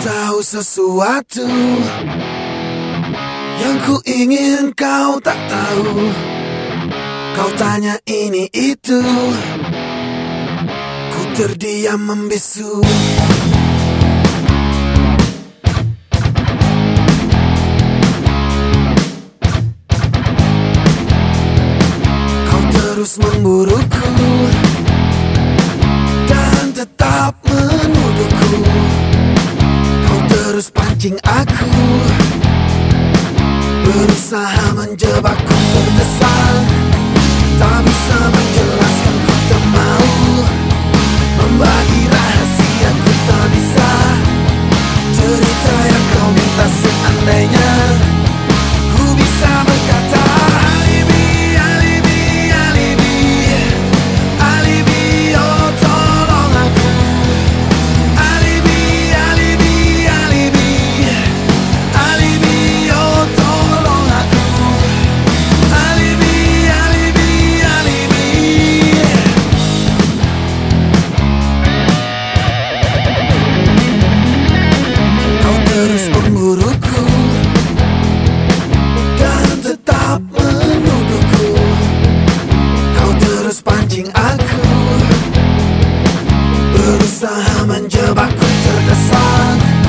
tahu sesuatu yang ku ingin kau tak tahu. Kau tanya ini itu, ku terdiam membisu. Kau terus memburuku dan tetap menuduhku. Kau terus pancing aku, berusaha menjebakku, terdesak, tak bisa menjelaskan, ku tak mau membagi rahasia, ku tak bisa cerita yang kau minta. Seandainya ku bisa berkata alibi, alibi, alibi, alibi, oh tolong aku. Alibi, alibi, alibi, alibi, oh tolong aku. Alibi, alibi, alibi. Kau terus memburuku dan tetap menuduhku. Kau terus pancing aku, berusaha menjebakku, terdesak,